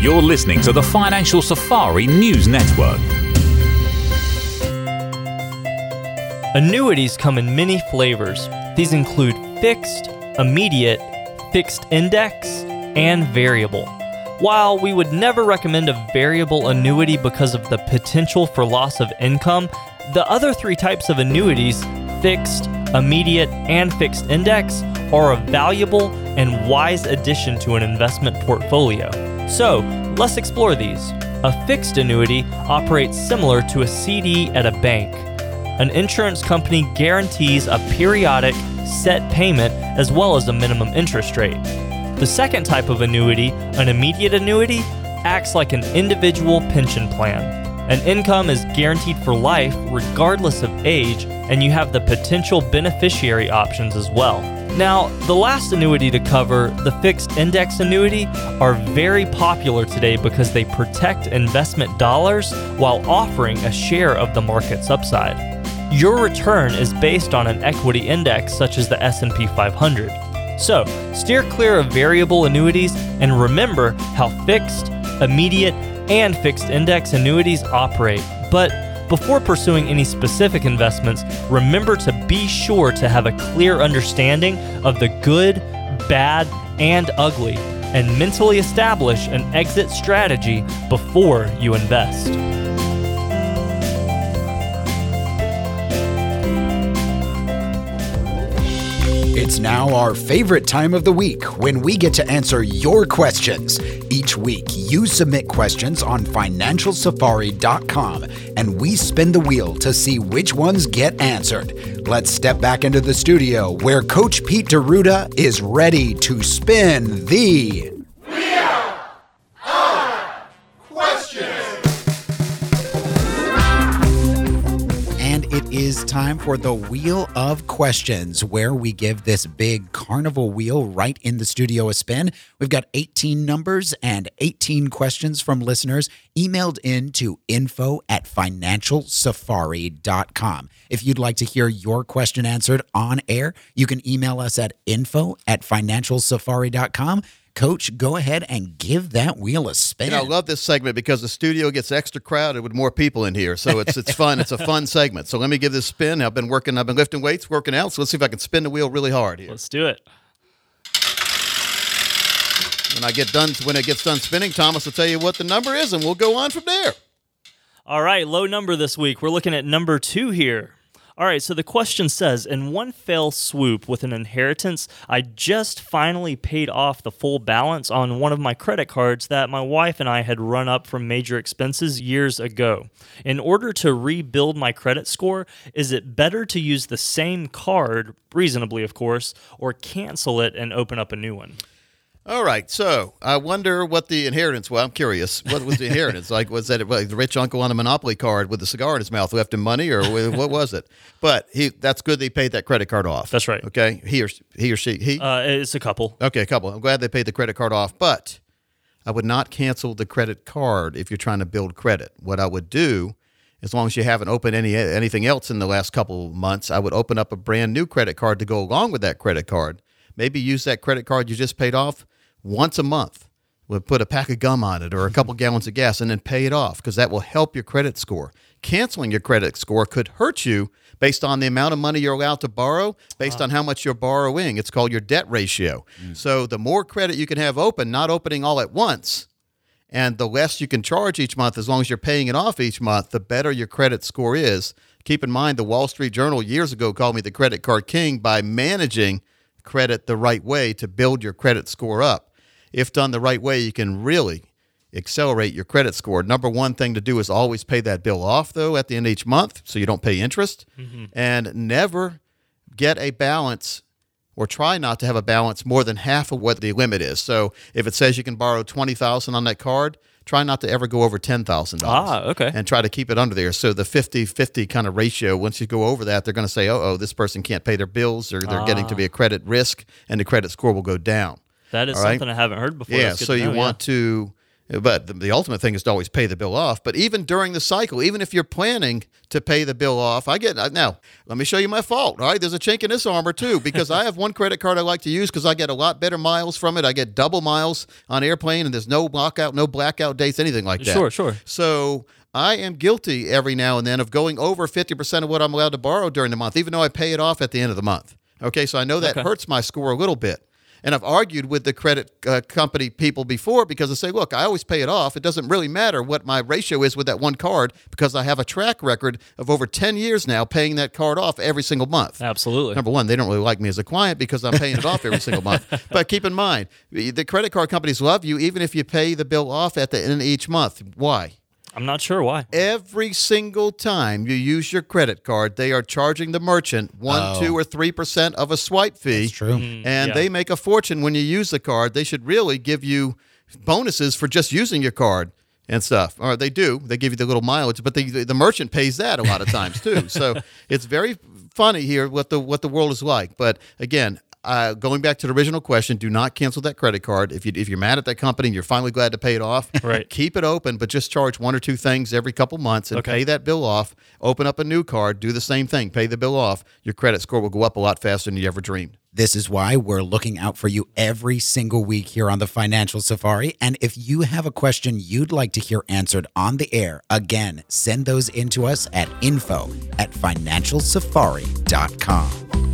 You're listening to the Financial Safari News Network. Annuities come in many flavors. These include fixed, immediate, fixed index, and variable. While we would never recommend a variable annuity because of the potential for loss of income, the other three types of annuities, fixed, immediate, and fixed index, are a valuable and wise addition to an investment portfolio. So, let's explore these. A fixed annuity operates similar to a CD at a bank. An insurance company guarantees a periodic, set payment as well as a minimum interest rate. The second type of annuity, an immediate annuity, acts like an individual pension plan. An income is guaranteed for life regardless of age, and you have the potential beneficiary options as well. Now, the last annuity to cover, the fixed index annuity, are very popular today because they protect investment dollars while offering a share of the market's upside. Your return is based on an equity index such as the S&P 500. So, steer clear of variable annuities and remember how fixed, immediate, and fixed index annuities operate. But before pursuing any specific investments, remember to be sure to have a clear understanding of the good, bad, and ugly, and mentally establish an exit strategy before you invest. It's now our favorite time of the week when we get to answer your questions. Each week, you submit questions on financialsafari.com and we spin the wheel to see which ones get answered. Let's step back into the studio where Coach Pete D'Arruda is ready to spin the Wheel of Questions. And it is time for the Wheel of Questions, where we give this big carnival wheel right in the studio a spin. We've got 18 numbers and 18 questions from listeners emailed in to info@financialsafari.com. If you'd like to hear your question answered on air, you can email us at info@financialsafari.com. Coach, go ahead and give that wheel a spin. I love this segment because the studio gets extra crowded with more people in here, so it's fun. It's a fun segment. So let me give this a spin. I've been lifting weights, working out. So let's see if I can spin the wheel really hard here. Let's do it. When it gets done spinning, Thomas will tell you what the number is, and we'll go on from there. All right, low number this week. We're looking at number 2 here. All right, so the question says, in one fell swoop with an inheritance, I just finally paid off the full balance on one of my credit cards that my wife and I had run up from major expenses years ago. In order to rebuild my credit score, is it better to use the same card, reasonably of course, or cancel it and open up a new one? All right, so I wonder what the inheritance was. I'm curious. What was the inheritance? Like, was that the rich uncle on a Monopoly card with a cigar in his mouth left him money, or what was it? But that's good that he paid that credit card off. That's right. Okay, he or she? It's a couple. Okay, a couple. I'm glad they paid the credit card off, but I would not cancel the credit card if you're trying to build credit. What I would do, as long as you haven't opened anything else in the last couple of months, I would open up a brand new credit card to go along with that credit card. Maybe use that credit card you just paid off once a month. We'll put a pack of gum on it or a couple gallons of gas and then pay it off, because that will help your credit score. Canceling your credit score could hurt you based on the amount of money you're allowed to borrow, based on how much you're borrowing. It's called your debt ratio. So the more credit you can have open, not opening all at once, and the less you can charge each month as long as you're paying it off each month, the better your credit score is. Keep in mind, the Wall Street Journal years ago called me the credit card king by managing credit the right way to build your credit score up. If done the right way, you can really accelerate your credit score. Number one thing to do is always pay that bill off, though, at the end of each month so you don't pay interest. And never get a balance, or try not to have a balance more than half of what the limit is. So if it says you can borrow $20,000 on that card, try not to ever go over $10,000. Okay. And try to keep it under there. So the 50-50 kind of ratio, once you go over that, they're going to say, this person can't pay their bills, or they're getting to be a credit risk, and the credit score will go down. That is something I haven't heard before. Yeah, That's good so to you know, want to But the ultimate thing is to always pay the bill off. But even during the cycle, even if you're planning to pay the bill off, now, let me show you my fault. All right, there's a chink in this armor too, because I have one credit card I like to use because I get a lot better miles from it. I get double miles on airplane, and there's no blackout dates, anything like that. Sure. So I am guilty every now and then of going over 50% of what I'm allowed to borrow during the month, even though I pay it off at the end of the month. Okay, so I know that hurts my score a little bit. And I've argued with the credit company people before because they say, look, I always pay it off. It doesn't really matter what my ratio is with that one card because I have a track record of over 10 years now paying that card off every single month. Absolutely. Number one, they don't really like me as a client because I'm paying it off every single month. But keep in mind, the credit card companies love you even if you pay the bill off at the end of each month. Why? I'm not sure why. Every single time you use your credit card, they are charging the merchant 1%, 2%, or 3% of a swipe fee. That's true. And they make a fortune when you use the card. They should really give you bonuses for just using your card and stuff. Or they do. They give you the little mileage, but the merchant pays that a lot of times too. So it's very funny here what the world is like. But again, going back to the original question, do not cancel that credit card. If you're mad at that company and you're finally glad to pay it off, right. Keep it open, but just charge one or two things every couple months and pay that bill off. Open up a new card, do the same thing, pay the bill off. Your credit score will go up a lot faster than you ever dreamed. This is why we're looking out for you every single week here on the Financial Safari. And if you have a question you'd like to hear answered on the air, again, send those in to us at info@financialsafari.com.